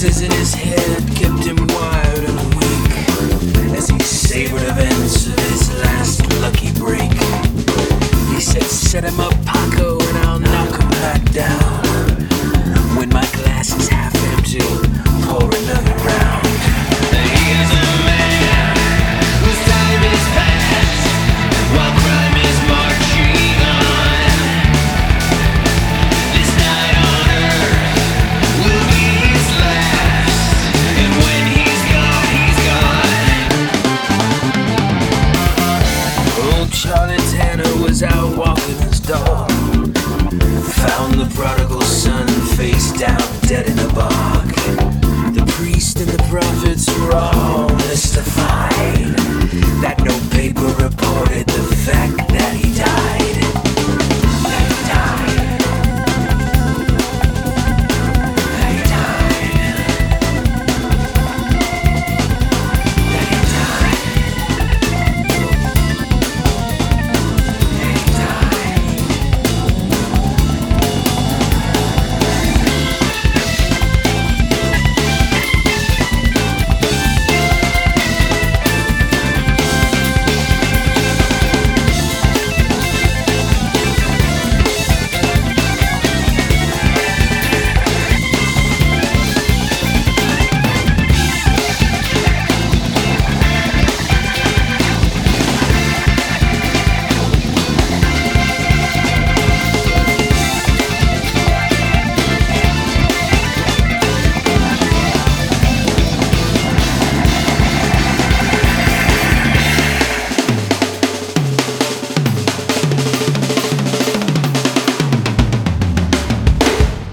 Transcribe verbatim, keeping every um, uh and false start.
voices in his head kept him wired and weak as he savored events of his last lucky break. He said, set him up, Paco, and I'll knock him back down when my glass is half empty.